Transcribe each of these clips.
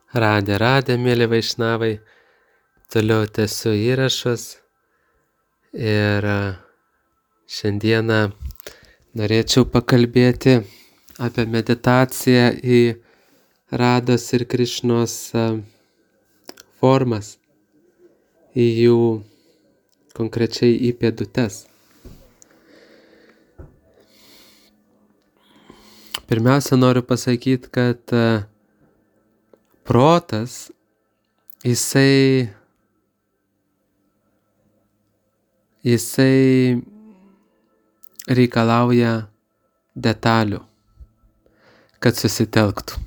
Radė, mėly vaišnavai, toliau tęsiu įrašus ir šiandieną norėčiau pakalbėti apie meditaciją į Rados ir Krišnos formas, į jų konkrečiai į pėdutes. Pirmiausia, noriu pasakyti, kad protas, jisai reikalauja detalių, kad susitelktų.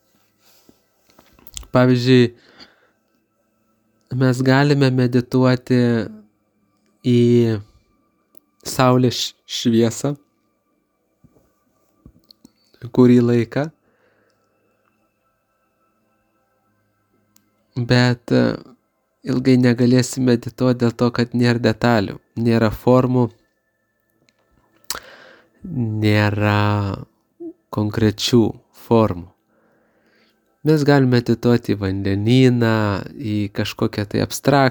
Pavyzdžiui, mes galime medituoti į saulės šviesą kurį laiką, bet ilgai negalėsi medituoti dėl to, kad nėra detalių, nėra formų, nėra konkrečių formų. Mes galime medituoti į vandenyną, į kažkokią tai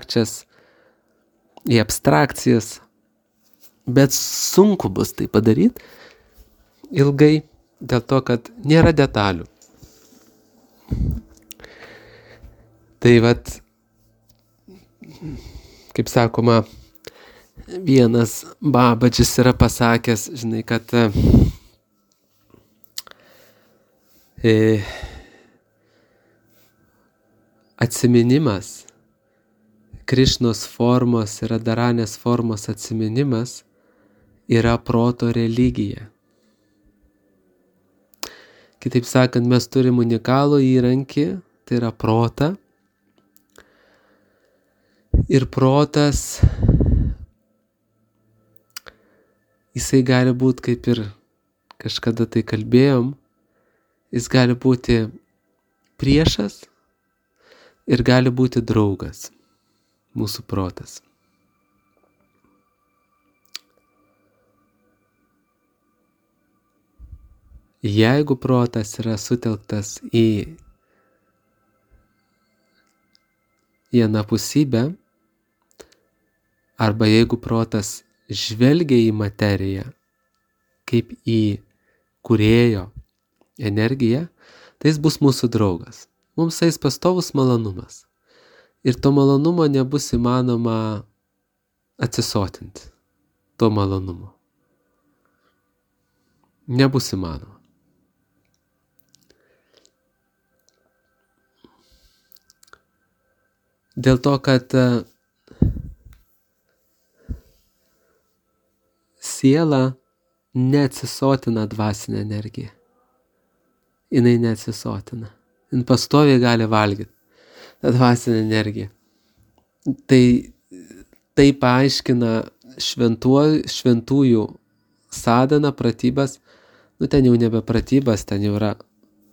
į abstrakcijas, bet sunku bus tai padaryti ilgai dėl to, kad nėra detalių. Tai vat, kaip sakoma, vienas Babadžis yra pasakęs, žinai, kad atsiminimas, Krišnos formos ir Radharanės formos atsiminimas yra proto religija. Kitaip sakant, mes turim unikalų įrankį, tai yra protą. Ir protas, jisai gali būti, kaip ir kažkada tai kalbėjom, jis gali būti priešas ir gali būti draugas, mūsų protas. Jeigu protas yra sutelktas į anapusybę, arba jeigu protas žvelgia į materiją kaip į kūrėjo energiją, tai jis bus mūsų draugas. Mums eis pastovus malonumas. Ir to malonumo nebus įmanoma atsisotinti. To malonumo. Nebus įmanoma. Dėl to, kad siela neatsisotina dvasinę energiją. Jinai neatsisotina. Jin pastoviai gali valgyti tą dvasinę energiją. Tai paaiškina šventųjų sadhana, pratybas. Ten jau nebe pratybas, ten jau yra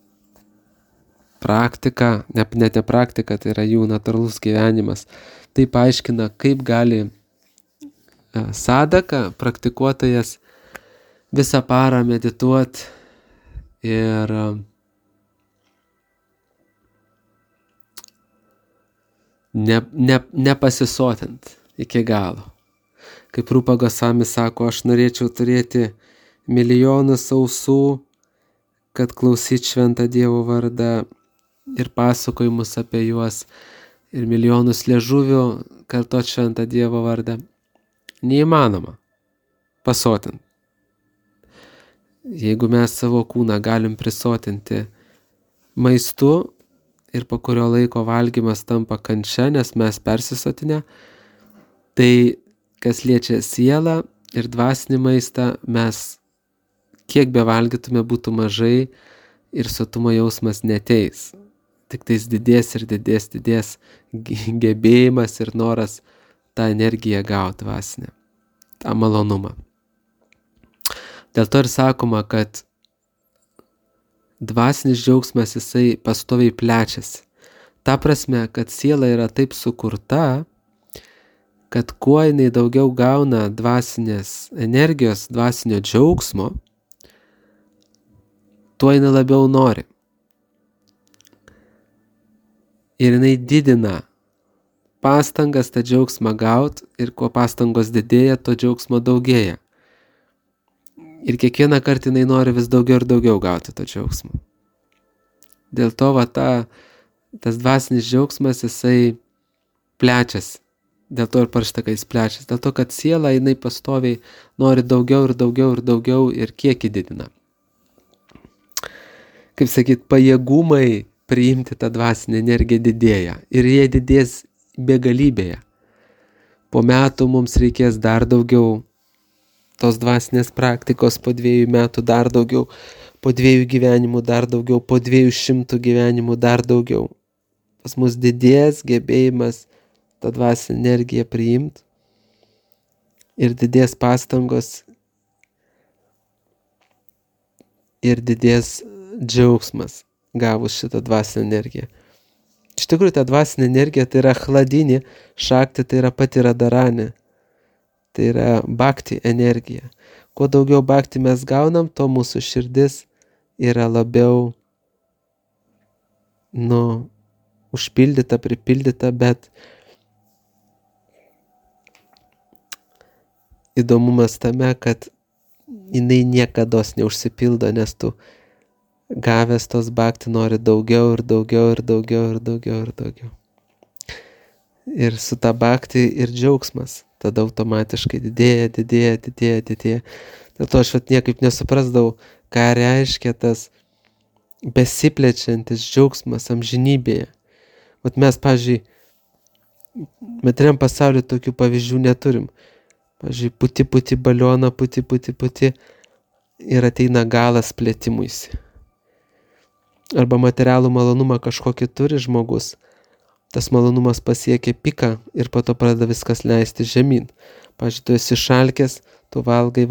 praktika, net ne praktika, tai yra jų natūralus gyvenimas. Tai paaiškina, kaip gali sadhaka, praktikuotojas, visą parą medituoti ir nepasisotint iki galo. Kaip Rupa Gosvami sako, aš norėčiau turėti milijonus ausų, kad klausyt šventą Dievo vardą ir pasakojimus apie juos, ir milijonus liežuvių kartot šventą Dievo vardą. Neįmanoma pasotint. Jeigu mes savo kūną galim prisotinti maistu ir po kurio laiko valgymas tampa kančia, nes mes persisotinę, tai kas liečia sielą ir dvasinį maistą, mes kiek bevalgytume būtų mažai ir sotumo jausmas neteis. Tik tais didės ir didės gebėjimas ir noras tą energiją gauti dvasinę, tą malonumą. Dėl to ir sakoma, kad dvasinis džiaugsmas jisai pastoviai plečiasi. Ta prasme, kad siela yra taip sukurta, kad kuo jinai daugiau gauna dvasinės energijos, dvasinio džiaugsmo, tuo jinai labiau nori. ir jinai didina pastangas tą džiaugsmą gaut ir kuo pastangos didėja, to džiaugsmo daugėja. Ir kiekvieną kartą jinai nori vis daugiau ir daugiau gauti to džiaugsmo. Dėl to tas dvasinis džiaugsmas, jisai plečiasi. Dėl to ir parašyta, kad jis plečiasi. Dėl to, kad siela, jinai pastoviai nori daugiau ir daugiau ir daugiau ir kiekį didina. Kaip sakyt, pajėgumai priimti tą dvasinę energiją didėja. Ir jie didės begalybėje. Po metų mums reikės dar daugiau tos dvasinės praktikos, po 2 metų dar daugiau, po 2 gyvenimų dar daugiau, po 200 gyvenimų dar daugiau. Pas mus didės gebėjimas tą dvasinę energiją priimti ir didės pastangos ir didės džiaugsmas gavus šitą dvasinę energiją. Iš tikrųjų, ta dvasinė energija tai yra chladinė, šakti tai yra pati radaranė. Tai yra bhakti energija. Kuo daugiau bhakti mes gaunam, to mūsų širdis yra labiau užpildyta, pripildyta, bet įdomumas tame, kad jinai niekados neužsipildo, nes tu gavęs tos bhakti nori daugiau ir daugiau ir daugiau ir daugiau ir daugiau. Ir su ta bhakti ir džiaugsmas tada automatiškai didėja. Dėl to aš niekaip nesuprasdavau, ką reiškia tas besiplečiantis džiaugsmas amžinybėje. Mes, pavyzdžiui, materialiam pasauliu tokių pavyzdžių neturim. Pavyzdžiui, puti balioną, puti ir ateina galas plėtimuisi. Arba materialų malonumą kažkokį turi žmogus, tas malonumas pasiekia piką ir po to pradeda viskas leisti žemyn. Pavyzdžiui, tu esi šalkęs, tu valgai,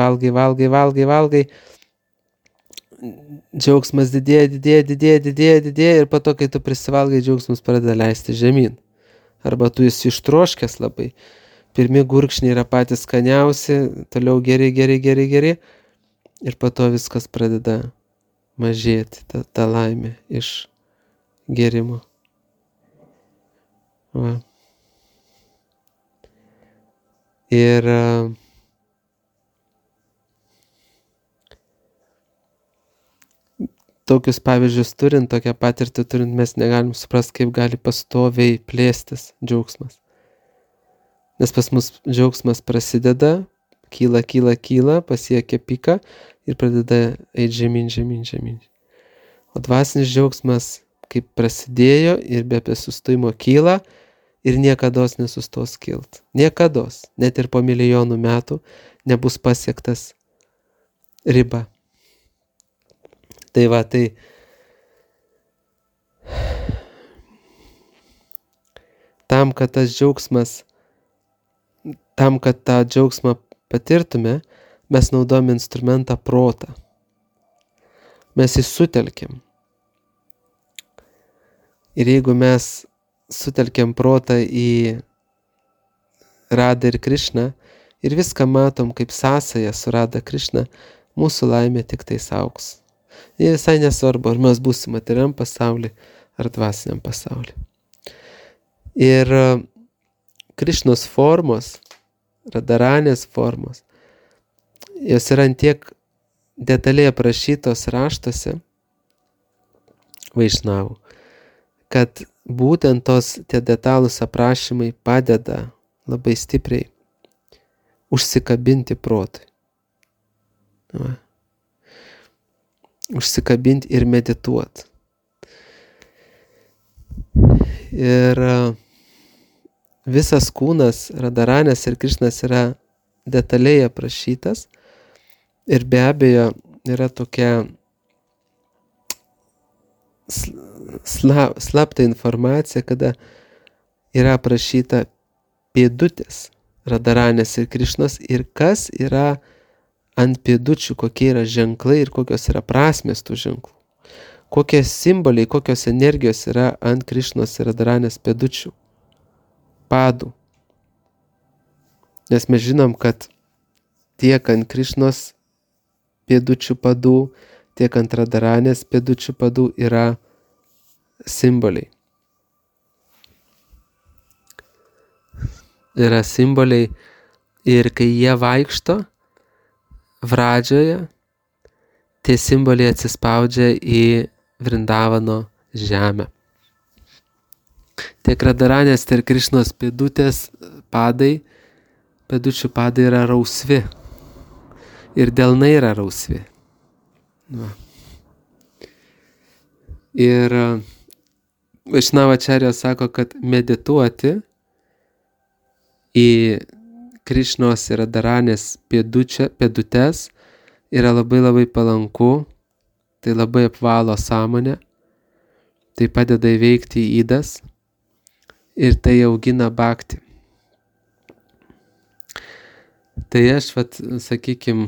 džiaugsmas didėja ir po to, kai tu prisivalgai, džiaugsmas pradeda leisti žemyn. Arba tu esi ištroškęs labai. Pirmi gurkšniai yra patys skaniausi, toliau geri ir po to viskas pradeda mažėti, ta laimė iš gerimo. Va. Ir tokius pavyzdžius turint, tokią patirtį turint, mes negalim suprasti, kaip gali pastoviai plėstis džiaugsmas. Nes pas mus džiaugsmas prasideda, kyla, pasiekia piką ir pradeda eiti žemyn. O dvasinis džiaugsmas, kaip prasidėjo ir be sustojimo kyla ir niekados nesustos kilt. Niekados, net ir po milijonų metų nebus pasiektas riba. Tai tam, kad tą džiaugsmą patirtume, mes naudojame instrumentą protą. Mes jį sutelkiam. Ir jeigu mes sutelkiam protą į Radą ir Krišną ir viską matom kaip sąsają su Rada Krišna, mūsų laimė tik tais augs. Ir visai nesvarbu, ar mes būsim materialiam pasauly ar dvasiniam pasauly. Ir Krišnos formos, Radaranės formos, jos yra tiek detaliai aprašytos raštuose Vaišnavų, kad būtent tie detalūs aprašymai padeda labai stipriai užsikabinti protui. Užsikabinti ir medituoti. Ir visas kūnas, Radaranės ir Krišnas yra detaliai aprašytas ir be abejo yra tokia slapta informacija, kada yra aprašyta pėdutės Radaranės ir Krišnos ir kas yra ant pėdučių, kokie yra ženklai ir kokios yra prasmės tų ženklų. Kokie simboliai, kokios energijos yra ant Krišnos ir Radaranės pėdučių, padų. Nes mes žinom, kad tiek ant Krišnos pėdučių padų, tiek ant Radaranės pėdučių padų yra simboliai. yra simboliai ir kai jie vaikšto Vradžioje, tie simboliai atsispaudžia į Vrindavano žemę. Tiek Radharanės, tiek Krišnos pėdučių padai yra rausvi. Ir delnai yra rausvi. Va. Ir Vaishnavačarya sako, kad medituoti į Krišnos ir Radharanės pėdutes yra labai labai palanku, tai labai apvalo sąmonę, tai padeda įveikti ydas ir tai augina bhaktį. Tai aš, sakykim,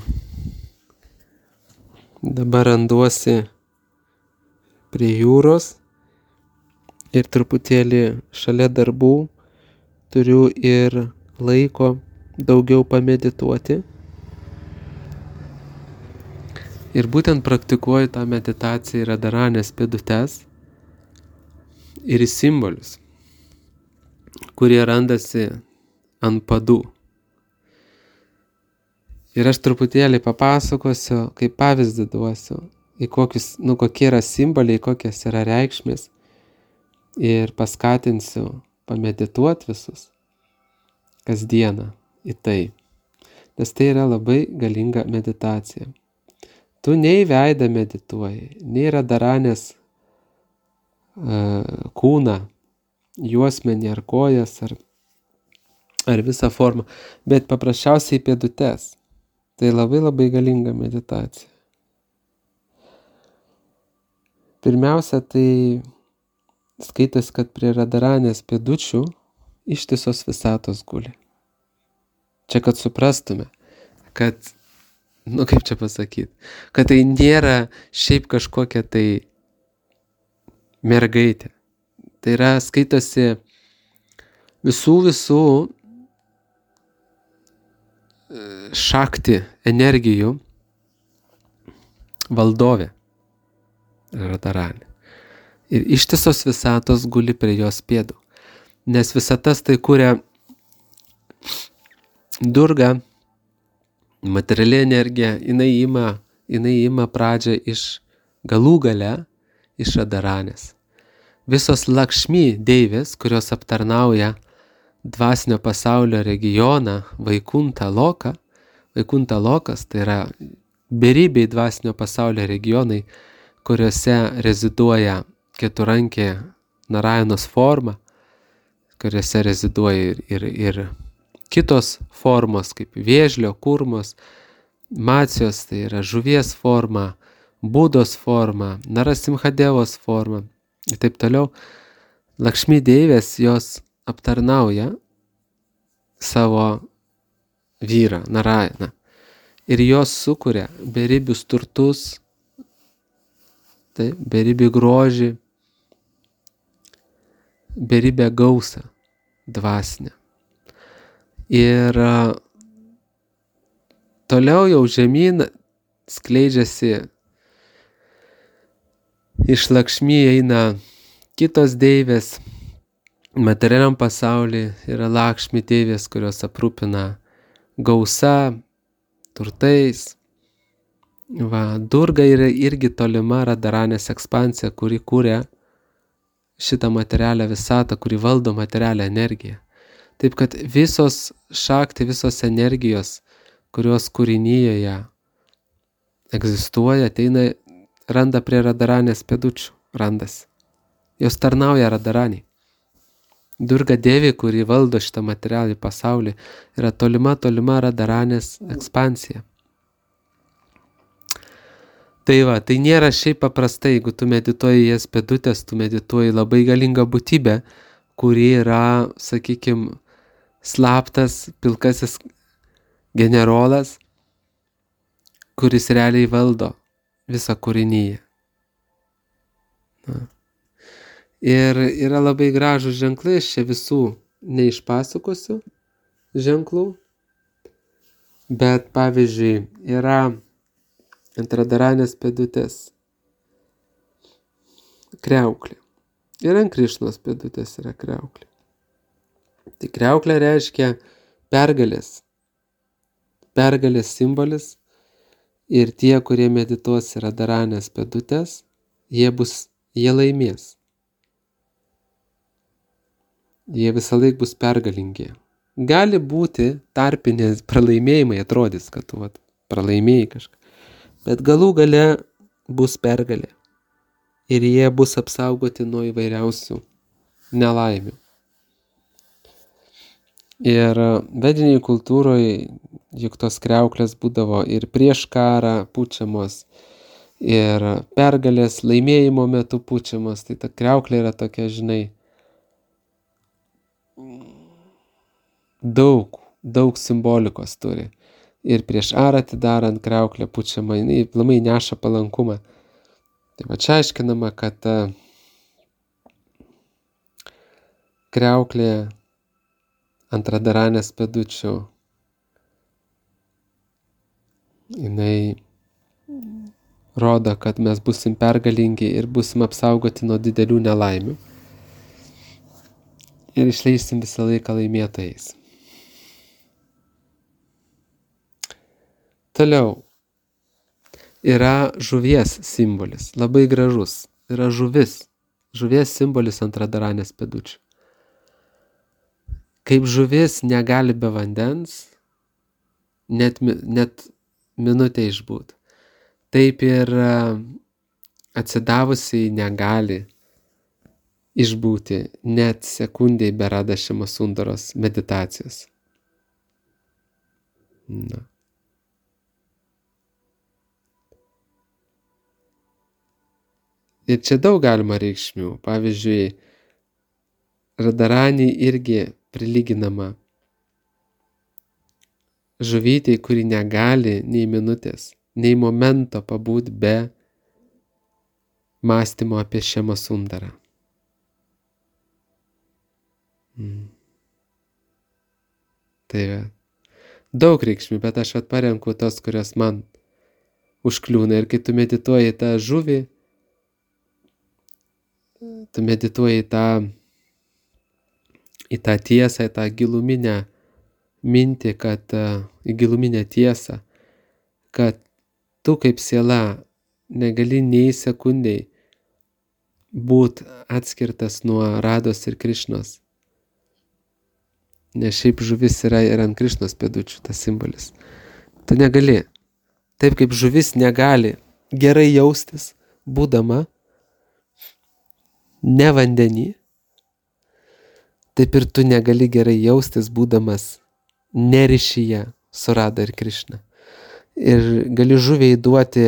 dabar randuosi prie jūros ir truputėlį šalia darbų turiu ir laiko daugiau pamedituoti. Ir būtent praktikuoju tą meditaciją į Radharanės pėdutes ir į simbolius, kurie randasi ant padų. Ir aš truputėlį papasakosiu, kaip pavyzdį duosiu, kokie yra simboliai, kokios yra reikšmės ir paskatinsiu pamedituoti visus kasdieną į tai, nes tai yra labai galinga meditacija. Tu nei veidą medituoji, nei Radharanės kūną, juosmenį ar kojas ar visą formą, bet paprasčiausiai pėdutes. Tai labai labai galinga meditacija. Pirmiausia, tai skaitas, kad prie Radharanės pėdučių ištisos visatos guli. Čia kad suprastume, kad kaip čia pasakyti, kad tai nėra šiaip kažkokia tai mergaitė. Tai yra skaitosi visų šakti energijų valdovė Radharanė. Ir ištisos visatos guli prie jos pėdų. Nes visatas tai kuria Durga, materiali energija, jinai ima pradžią galų gale iš Radharanės. Visos Lakšmi deivės, kurios aptarnauja dvasinio pasaulio regioną Vaikunta Loką. Vaikunta Lokas tai yra beribiai dvasinio pasaulio regionai, kuriuose reziduoja keturankė Narajanos forma, kuriuose reziduoja ir kitos formos, kaip vėžlio, kurmos, macijos, tai yra žuvies forma, Budos forma, Narasimhadevos forma ir taip toliau. Lakšmi deivės jos aptarnauja savo vyrą, Narajaną. Ir jos sukuria beribius turtus, beribį grožį, beribę gausą dvasinę. Ir toliau jau žemyn skleidžiasi, iš Lakšmi eina kitos deivės. Materialiam pasaulyje yra Lakšmi deivės, kurios aprūpina gausa, turtais. Durga yra irgi tolima Radharanės ekspansija, kuri kūrė šitą materialią visatą, kuri valdo materialią energiją. Taip kad visos šakti, visos energijos, kurios kūrinyje egzistuoja, ateina, randa prie Radharanės pėdučių, randasi. Jos tarnauja Radharaniai. Durga Devi, kuri valdo šitą materialį pasaulį, yra tolima Radharanės ekspansija. Tai nėra šiaip paprastai, jeigu tu medituoji jas pėdutės, tu medituoji labai galingą būtybę, kuri yra, sakykime, slaptas pilkasis generolas, kuris realiai valdo visą kūrinyje. Ir yra labai gražų ženklai, aš čia visų neišpasakosiu ženklų, bet pavyzdžiui yra ant Radharanės pėdutės kriauklė. Ir ant Krišnos pėdutės yra kriauklė. Tai kriauklė reiškia pergalės simbolis ir tie, kurie medituos Radharanės pėdutės, jie laimės. Jie visą laik bus pergalingi. Gali būti tarpinės pralaimėjimai, atrodys, kad tu pralaimėjai kažką. Bet galų gale bus pergalė. Ir jie bus apsaugoti nuo įvairiausių nelaimių. Ir vediniai kultūroje juk tos kriauklės būdavo ir prieš karą pučiamos, ir pergalės laimėjimo metu pučiamos. Tai ta kriauklė yra tokia, daug simbolikos turi. Ir prieš arą atidarant kriauklę pučiama, jinai aplamai neša palankumą. Tai va čia aiškinama, kad kriauklė ant Radharanės pėdučių, jinai rodo, kad mes busim pergalingi ir busim apsaugoti nuo didelių nelaimių. Ir išleisim visą laiką laimėtojais. Toliau yra žuvies simbolis, labai gražus. Yra žuvies simbolis ant Radharanės pėdučių. Kaip žuvis negali be vandens net minutę išbūt, taip ir atsidavusiai negali išbūti net sekundėj be Radha Šjamasundaros meditacijos. Na. Ir čia daug galima reikšmių. Pavyzdžiui, Radharani irgi prilyginama žuvytei, kuri negali nei minutės, nei momento pabūt be mąstymo apie Šjamasundarą. Tai daug reikšmių, bet aš parenku tos, kurios man užkliūna. Ir kai tu medituoji tą žuvį, tu medituoji į tą tiesą, į tą giluminę mintį, į giluminę tiesą, kad tu kaip siela negali nei sekundėj būt atskirtas nuo Rados ir Krišnos. Nes šiaip žuvis yra ir ant Krišnos pėdučių tas simbolis. Tu negali. Taip kaip žuvis negali gerai jaustis, būdama ne vandenį, taip ir tu negali gerai jaustis, būdamas ne ryšyje su Rada ir Krišna. Ir gali žuviai duoti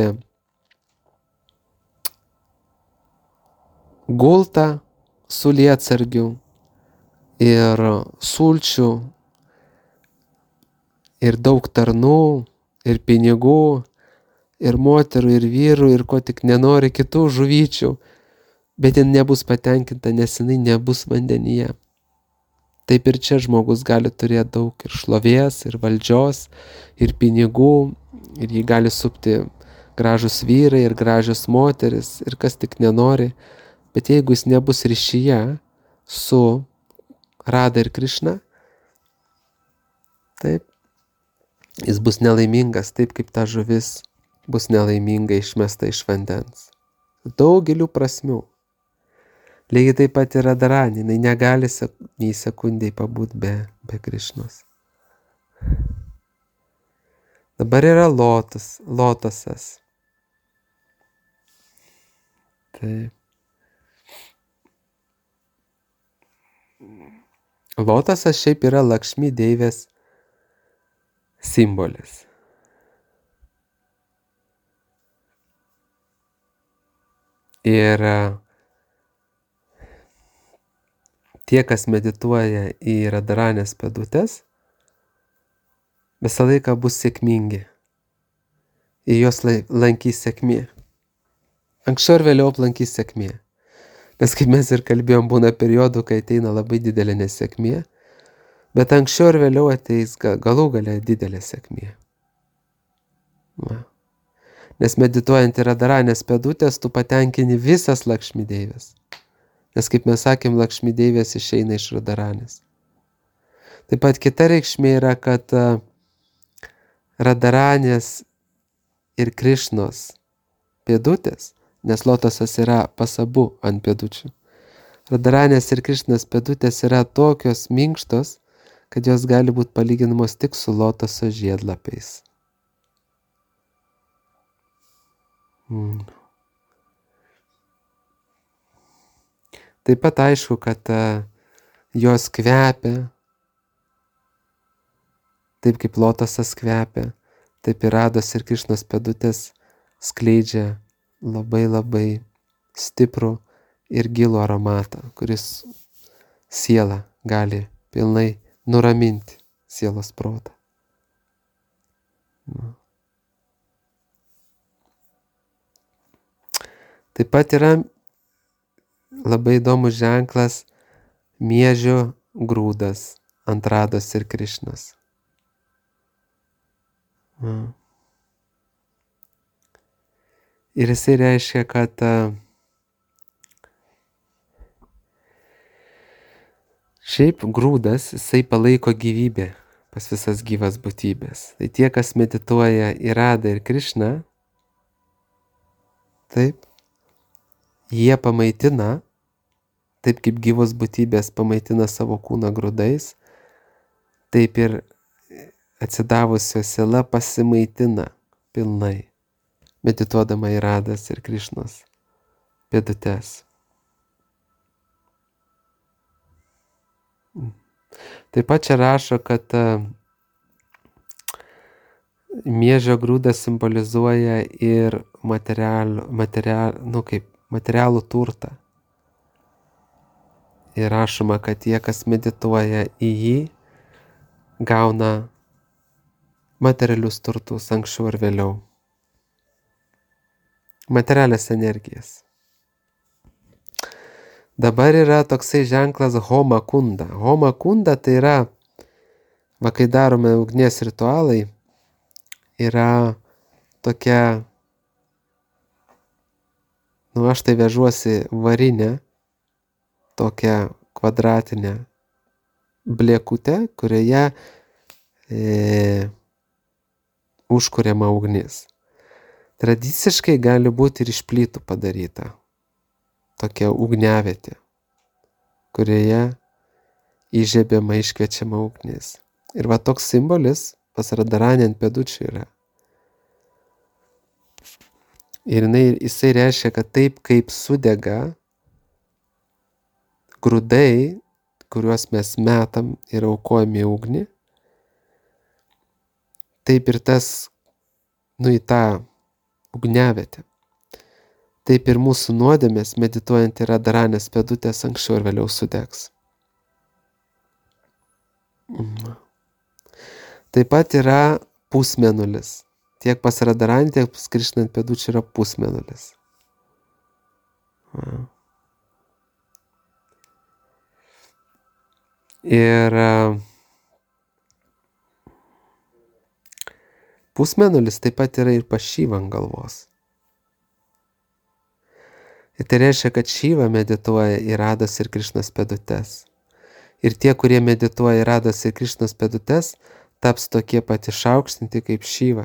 gultą su lietsargiu ir sulčių ir daug tarnų ir pinigų ir moterų ir vyrų ir ko tik nenori kitų žuvyčių, bet jin nebus patenkinta, nes jinai nebus vandenyje. Taip ir čia žmogus gali turėti daug ir šlovės, ir valdžios, ir pinigų, ir jį gali supti gražus vyrai ir gražios moteris, ir kas tik nenori. Bet jeigu jis nebus ryšyje su Rada ir Krišna, taip, jis bus nelaimingas, taip kaip ta žuvis bus nelaiminga išmesta iš vandens. Daugelių prasmių. Lygiai taip pat ir Radharani, jinai negali nei sekundėj pabūt be Krišnos. Dabar yra lotosas. Taip. Lotosas šiaip yra Lakšmi deivės simbolis. Ir tie, kas medituoja į Radharanės pėdutes, visą laiką bus sėkmingi. Ir jos lankys sėkmė. Anksčiau ir vėliau aplankys sėkmė. Nes kaip mes ir kalbėjom, būna periodų, kai ateina labai didelė nesėkmė, bet anksčiau ir vėliau ateis galų gale didelė sėkmė. Va. Nes medituojant į Radharanės pėdutės, tu patenkini visas Lakšmi deivės. Nes kaip mes sakėm, Lakšmi deivės išeina iš Radharanės. Taip pat kita reikšmė yra, kad Radharanės ir Krišnos pėdutės, nes lotosas yra pas abu ant pėdučių. Radharanės ir Krišnos pėdutės yra tokios minkštos, kad jos gali būti palyginamos tik su lotoso žiedlapiais. Taip pat aišku, kad jos kvepia, taip kaip lotosas kvepia, taip ir Rados ir Krišnos pėdutės skleidžia labai labai stiprų ir gilų aromatą, kuris sielą gali pilnai nuraminti, sielos protą. Taip pat yra labai įdomus ženklas miežio grūdas ant Rados ir Krišnos. Ir jisai reiškia, kad šiaip grūdas, jisai palaiko gyvybę pas visas gyvas būtybės. Tai tie, kas medituoja į Radą ir Krišną, taip, jie pamaitina, taip kaip gyvos būtybės pamaitina savo kūną grūdais, taip ir atsidavusio siela pasimaitina pilnai, medituodama į Radas ir Krišnos pėdutes. Taip pat čia rašo, kad miežio grūdas simbolizuoja ir materialų turtą. Ir rašoma, kad tie, kas medituoja į jį, gauna materialius turtus anksčiau ar vėliau. Materialias energijas. Dabar yra toksai ženklas Homa Kunda. Homa Kunda tai yra, kai darome ugnies ritualai, yra tokia, aš tai vežuosi varinę, tokią kvadratinę blėkutę, kurioje užkuriama ugnis. Tradiciškai gali būti ir iš plytų padaryta tokia ugniavietė, kurioje įžiebiama, iškviečiama ugnis. Ir va toks simbolis pas Radharanę ant pėdučių yra. Ir jisai reiškia, kad taip kaip sudega grūdai, kuriuos mes metam ir aukojam į ugnį, taip ir tas, į tą ugniavietę. Taip ir mūsų nuodėmės, medituojant į Radharanės pėdutės, anksčiau ir vėliau sudegs. Taip pat yra pusmėnulis. Tiek pas Radharanę, tiek pas Krišną ant pėdučių yra pusmėnulis. Ir pusmėnulis taip pat yra ir pas Šyvą ant galvos. Ir tai reiškia, kad Šyva medituoja į Rados ir Krišnos pėdutes. Ir tie, kurie medituoja į Rados ir Krišnos pėdutes, taps tokie pat išaukštinti kaip Šyva.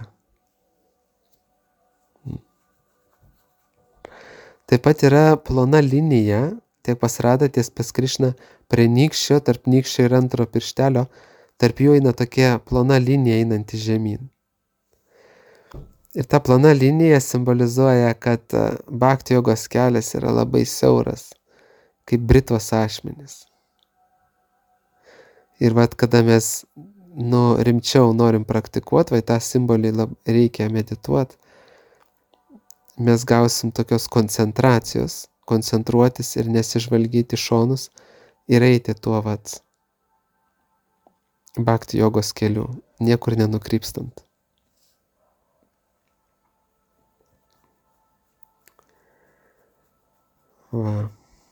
Taip pat yra plona linija, tiek pas Radą, tiek pas Krišną, prie nykščio, tarp nykščio ir antro pirštelio, tarp jų eina tokia plona linija einanti žemyn. Ir ta plona linija simbolizuoja, kad bhakti jogos kelias yra labai siauras, kaip britvos ašmenys. Ir kada mes rimčiau norim praktikuoti, tą simbolį reikia medituoti, mes gausim tokios koncentracijos, koncentruotis ir nesižvalgyti šonus ir eiti tuo bhakti jogos keliu, niekur nenukrypstant. Va.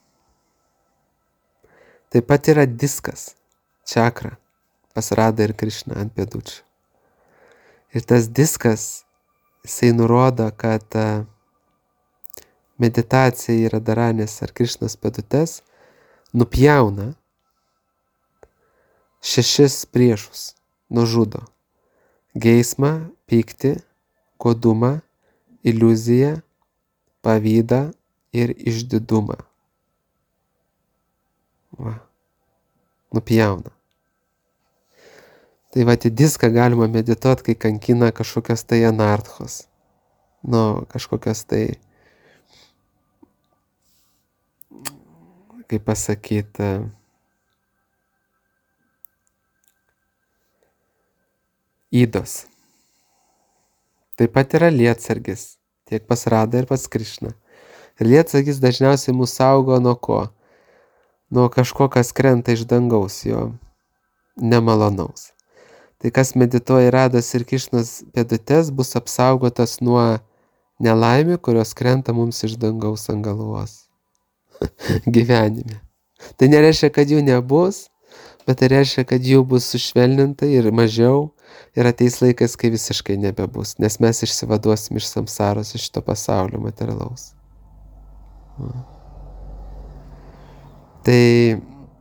Taip pat yra diskas, čakra, pas Radą ir Krišną ant pėdučių. Ir tas diskas, jisai nurodo, kad meditacija į Radharanės ar Krišnos pėdutes nupjauna 6 priešus nužudo: geismą, pyktį, godumą, iliuziją, pavydą ir išdidumą. Va. Nupjauna. Tai va, į diską galima medituoti, kai kankina kažkokios tai anarchos. Kažkokios tai, kaip pasakyti, įdos. Taip pat yra lietsargis, tiek pas Radą ir pas Krišną. Ir lietsargis dažniausiai mūsų saugo nuo ko? Nuo kažko, kas krenta iš dangaus, jo nemalonaus. Tai kas medituoja Rados ir Krišnos pėdutes, bus apsaugotas nuo nelaimių, kurios krenta mums iš dangaus ant galvos gyvenime. Tai nereiškia, kad jų nebus, bet tai reiškia, kad jų bus sušvelninta ir mažiau, ir ateis laikas, kai visiškai nebebus, nes mes išsivaduosim iš samsaros, iš šito pasaulio materialaus. Tai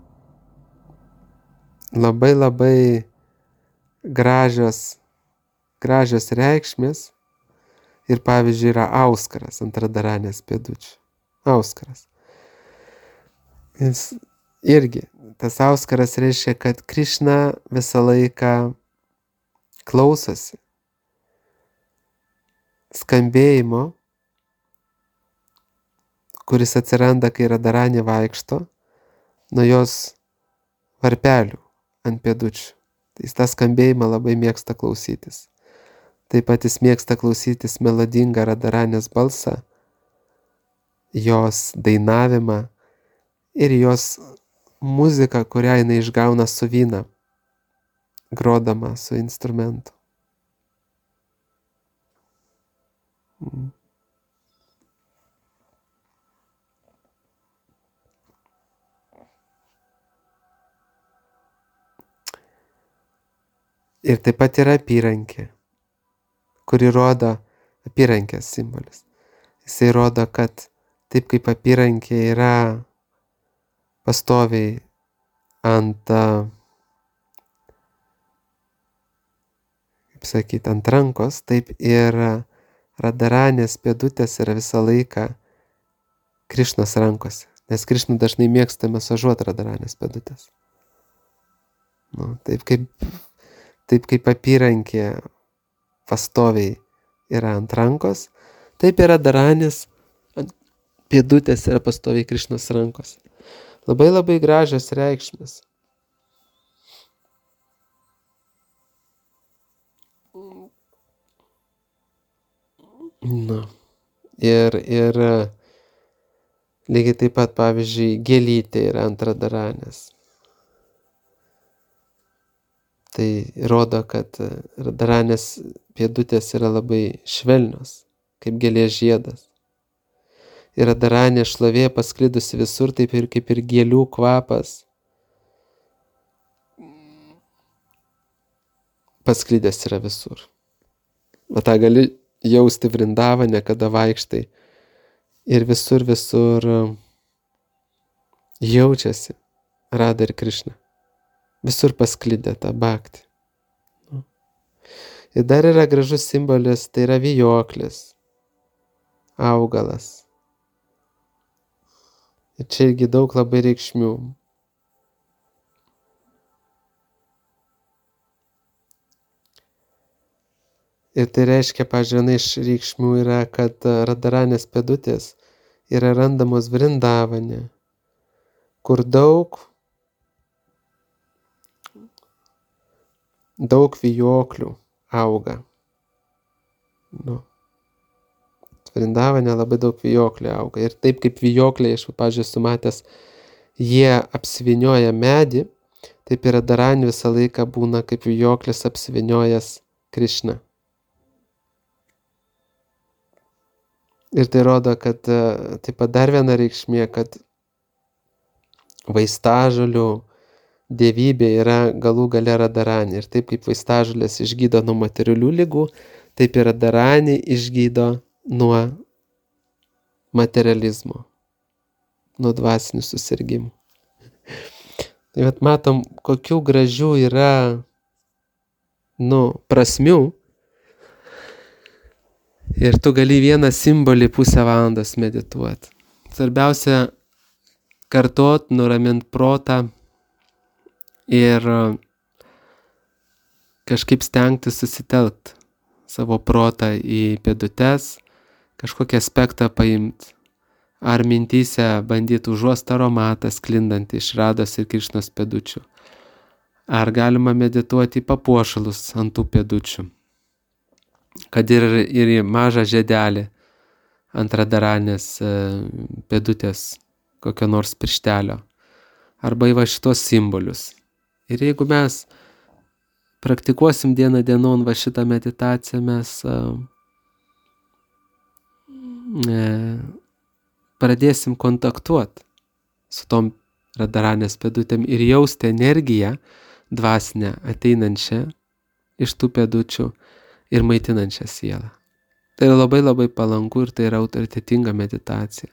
labai gražios reikšmės ir pavyzdžiui yra auskaras ant Radaranės pėdučių. Auskaras. Jis irgi, tas auskaras reiškia, kad Krišna visą laiką klausosi skambėjimo, kuris atsiranda, kai Radaranė vaikšto, nuo jos varpelių ant pėdučių. Tai jis tą skambėjimą labai mėgsta klausytis. Taip pat jis mėgsta klausytis melodingą Radaranės balsą, jos dainavimą ir jos muziką, kurią jinai išgauna su vyna, grodama su instrumentu. Ir taip pat yra apyrankė, kuri rodo, apyrankės simbolis. Jisai rodo, kad taip kaip apyrankė yra pastoviai ant, ant rankos, taip ir Radaranės pėdutės yra visą laiką Krišnos rankose, nes Krišna dažnai mėgsta masažuoti Radaranės pėdutės. Taip kaip apyrankė pastoviai yra ant rankos, taip ir Radaranės pėdutės yra pastoviai Krišnos rankose. Labai gražios reikšmės. Ir lygiai taip pat, pavyzdžiui, gėlytė yra ant Radaranės. Tai rodo, kad Radaranės pėdutės yra labai švelnios, kaip gėlės žiedas. Ir Radaranės šlovė pasklidusi visur, taip ir kaip ir gėlių kvapas pasklidęs yra visur. O tą gali jausti Vrindavane, kada vaikštai. Ir visur jaučiasi Rada ir Krišna. Visur pasklidę tą bhaktį. Ir dar yra gražus simbolis, tai yra vijoklis, augalas. Ir čia irgi daug labai reikšmių. Ir tai reiškia, pavyzdžiui, viena iš reikšmių yra, kad Radaranės pėdutės yra randamos Vrindavane, kur daug vijoklių auga. Vrindavane labai daug vijoklių auga. Ir taip kaip vijokliai, aš, pavyzdžiui, esu matęs, jie apsivinioja medį, taip ir Radaranė visą laiką būna kaip vijoklis apsiviniojęs Krišną. Ir tai rodo, kad taip pat dar viena reikšmė, kad vaistažolių dievybė yra galų gale Radaranė. Ir taip kaip vaistažolės išgydo nuo materialių ligų, taip ir Radaranė išgydo nuo materializmo, nuo dvasinių susirgimų. Tai vat matom, kokių gražių yra, prasmių. Ir tu gali vieną simbolį pusę valandos medituoti. Svarbiausia kartot, nuramint protą ir kažkaip stengtis susitelkt savo protą į pėdutes, kažkokį aspektą paimt. Ar mintyse bandyti užuost aromatą sklindantį iš Rados ir Krišnos pėdučių. Ar galima medituoti į papuošalus ant tų pėdučių. Kad ir į mažą žiedelį ant Radharanės pėdutės kokio nors pirštelio. Arba į va šitos simbolius. Ir jeigu mes praktikuosim dieną dienon va šitą meditaciją, mes pradėsim kontaktuoti su tom Radharanės pėdutėm ir jausti energiją dvasinę ateinančią iš tų pėdučių ir maitinančią sielą. Tai yra labai labai palanku ir tai yra autoritetinga meditacija.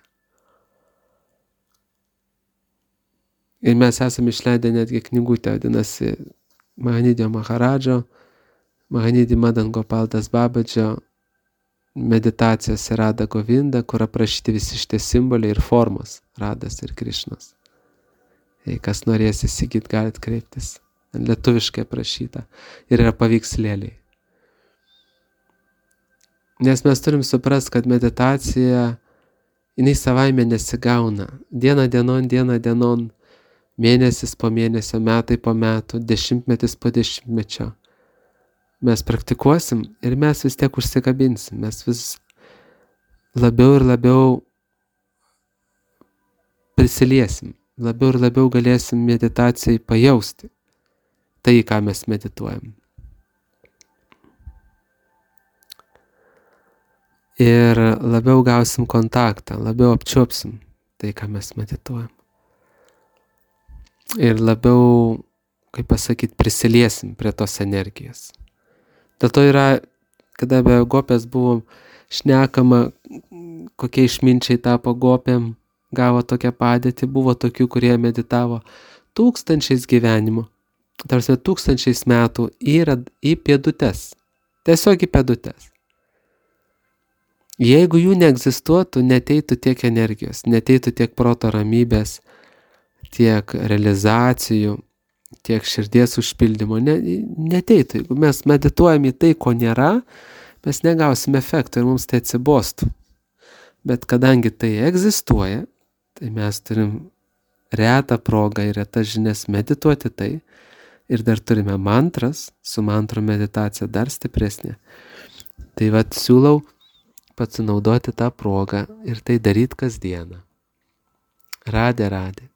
Ir mes esame išleidę netgi knygutę, vadinasi Mahanidžio Maharadžo, Mahanidhi Madan Gopal Das Babadžio meditacijos į Radha Govindą, kur aprašyti visi šitie simboliai ir formos Radas ir Krišnos. Jei kas norės įsigyti, galit kreiptis. Lietuviškai aprašyta ir yra paveikslėliai. Nes mes turim suprasti, kad meditacija, jinai savaime nesigauna. Diena dienon, mėnesis po mėnesio, metai po metų, dešimtmetis po dešimtmečio. Mes praktikuosim ir mes vis tiek užsikabinsim. Mes vis labiau ir labiau prisiliesim. Labiau ir labiau galėsim meditacijai pajausti tai, ką mes medituojam. Ir labiau gausim kontaktą, labiau apčiuopsim tai, ką mes medituojam. Ir labiau, kaip pasakyti, prisiliesim prie tos energijos. Dėl to yra, kada be gopės buvom šnekama, kokie išminčiai tapo gopėm, gavo tokią padėtį, buvo tokių, kurie meditavo tūkstančiais gyvenimų, tarsi tūkstančiais metų į pėdutes, tiesiog į pėdutes. Jeigu jų neegzistuotų, neteitų tiek energijos, neteitų tiek proto ramybės, tiek realizacijų, tiek širdies užpildymo, neteitų. Jeigu mes medituojam į tai, ko nėra, mes negausim efekto ir mums tai atsibostų. Bet kadangi tai egzistuoja, tai mes turim retą progą ir retas žinias medituoti tai ir dar turime mantras, su mantrų meditacija dar stipresnė. Tai vat siūlau pasinaudoti tą progą ir tai daryti kasdieną. Radhe, radhe.